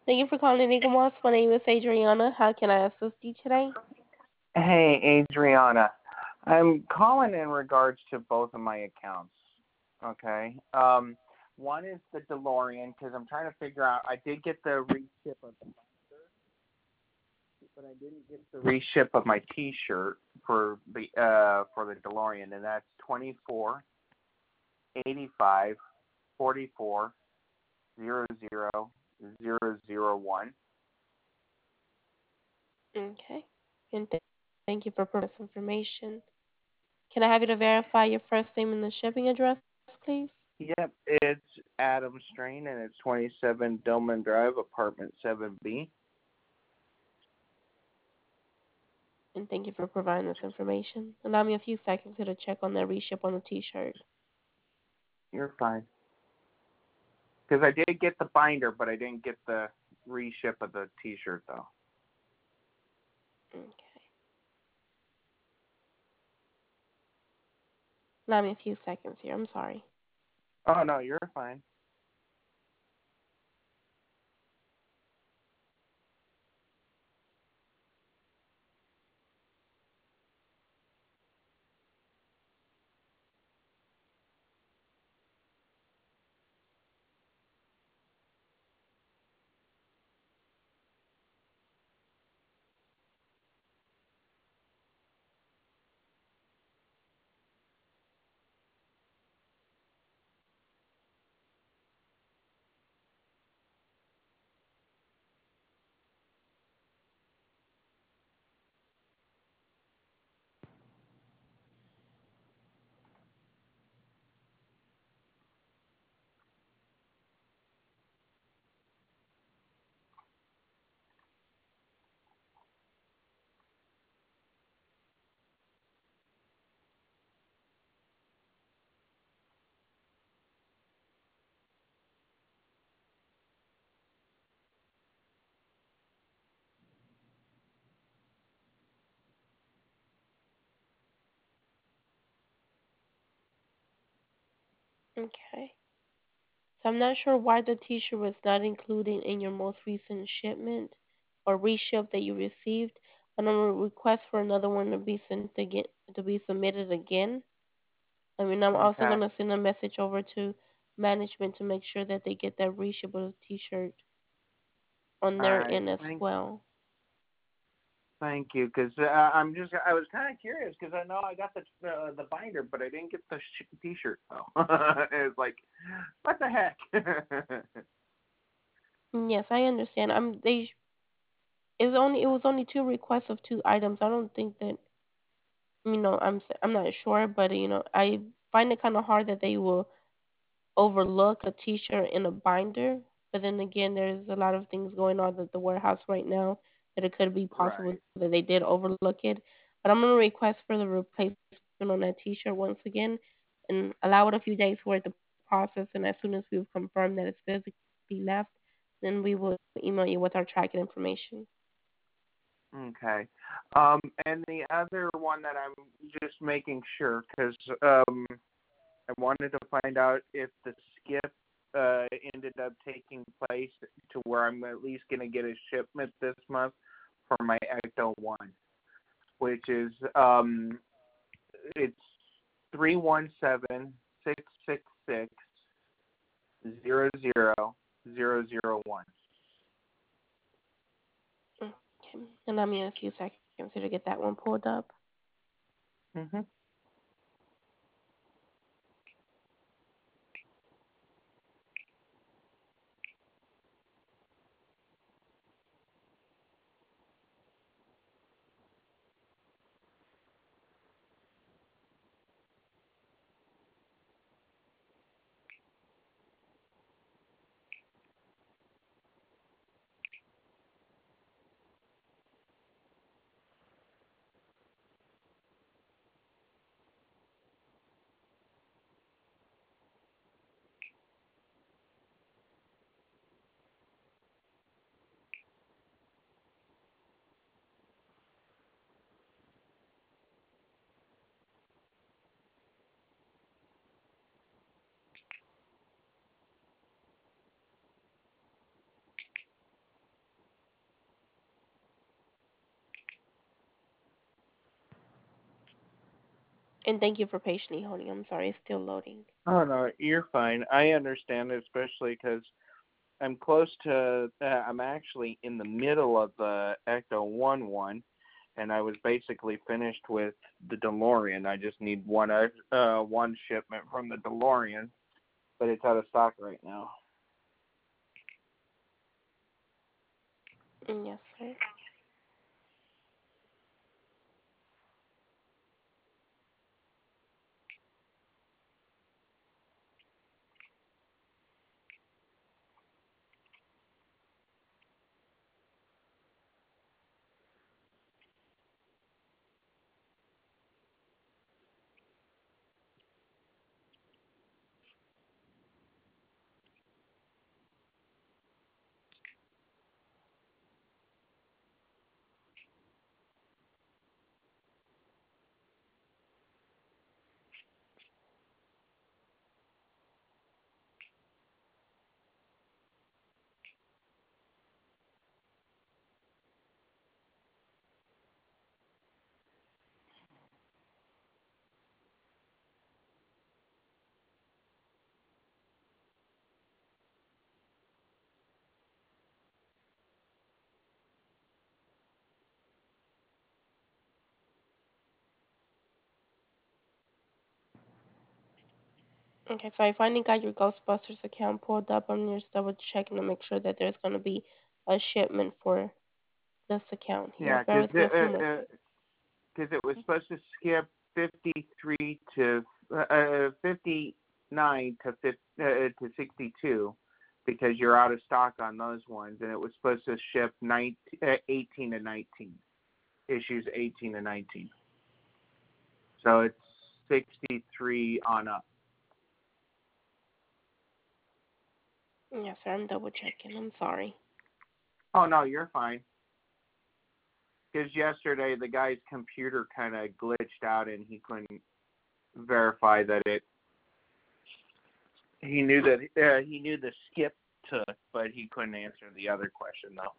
Thank you for calling Enigma Moss. My name is Adriana. How can I assist you today? Hey, Adriana. I'm calling in regards to both of my accounts. Okay. One is the DeLorean because I'm trying to figure out. I did get the reship of the binder, but I didn't get the reship of my T-shirt for the DeLorean, and that's 2485440001. Okay. And thank you for providing this information. Can I have you to verify your first name and the shipping address, please? Yep, it's Adam Strain, and it's 27 Dillman Drive, apartment 7B. And thank you for providing this information. Allow me a few seconds here to check on that reship on the T-shirt. You're fine. Because I did get the binder, but I didn't get the reship of the T-shirt, though. Okay. Allow me a few seconds here. I'm sorry. Oh, no, you're fine. Okay. So I'm not sure why the T-shirt was not included in your most recent shipment or reship that you received. And I'm gonna request for another one to be sent again, to be submitted again. I mean, I'm also Okay. gonna send a message over to management to make sure that they get that reship of the T-shirt on All their right. end as well. Thank you. Because I was kind of curious because I know I got the binder, but I didn't get the T-shirt, though. It's like, what the heck? Yes, I understand. It was only two requests of two items. I don't think that I'm not sure, but I find it kind of hard that they will overlook a T-shirt in a binder. But then again, there's a lot of things going on at the warehouse right now that it could be possible Right. that they did overlook it. But I'm gonna request for the replacement on that T-shirt once again, and allow it a few days for it to process. And as soon as we've confirmed that it's physically left, then we will email you with our tracking information. Okay. And the other one that I'm just making sure, because I wanted to find out if the skip ended up taking place to where I'm at least going to get a shipment this month for my Ecto 1, which is it's 317-666-00001. Okay, and I'm in a few seconds here to get that one pulled up. Mm-hmm. And thank you for patiently holding. I'm sorry, it's still loading. Oh no, you're fine. I understand, especially because I'm close to. I'm actually in the middle of the Ecto one, and I was basically finished with the DeLorean. I just need one shipment from the DeLorean, but it's out of stock right now. Yes, sir. Okay, so I finally got your Ghostbusters account pulled up. I'm just double checking to make sure that there's going to be a shipment for this account here. Yeah, Bear with me a few minutes. because it was supposed to skip 53 to 59 to 62 because you're out of stock on those ones, and it was supposed to ship 18 to 19 issues 18 to 19. So it's 63 on up. Yes, sir. I'm double checking. I'm sorry. Oh no, you're fine. Because yesterday the guy's computer kind of glitched out and he couldn't verify that it. He knew that he knew the skip took, but he couldn't answer the other question though.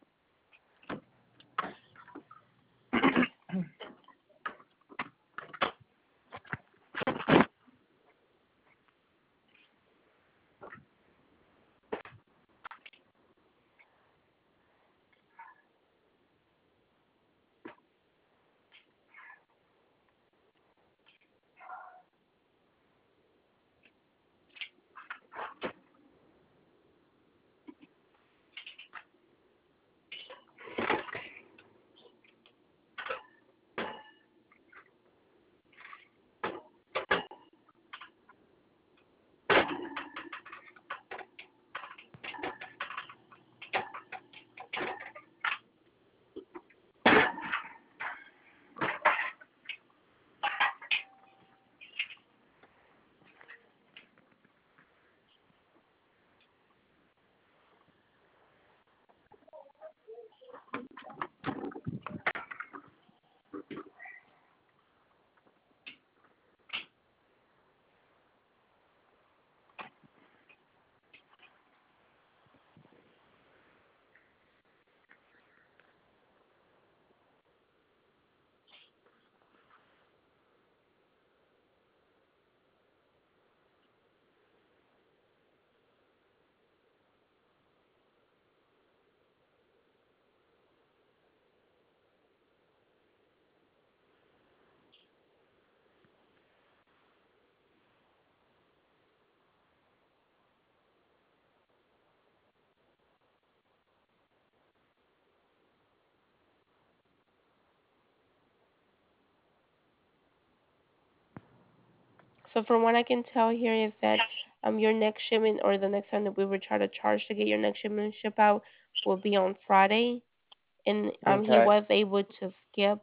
So from what I can tell here is that your next shipment or the next time that we would try to charge to get your next shipment ship out will be on Friday. And he Okay. was able to skip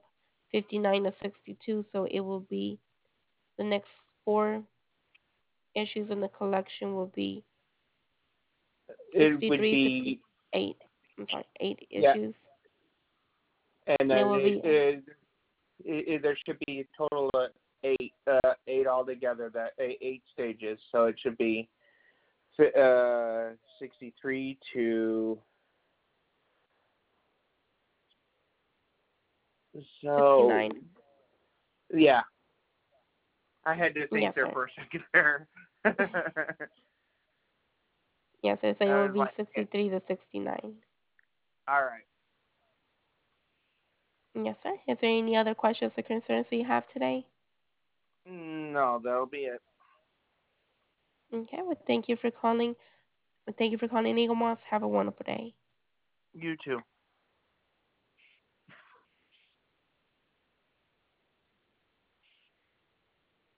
59 to 62, so it will be the next four issues in the collection will be It would 63 to be 68. I'm sorry, 8 yeah, issues. and And it then will be there should be a total of eight altogether. That eight stages, so it should be 63 to 69. yeah. I had to think Yes, there sir. for a second there. Yes, sir. So it I will was be like, yeah, 63 to 69. all right. Yes, sir. Is there any other questions or concerns that you have today? No, that'll be it. Okay. Well, thank you for calling. Thank you for calling Eagle Moss. Have a wonderful day. You too.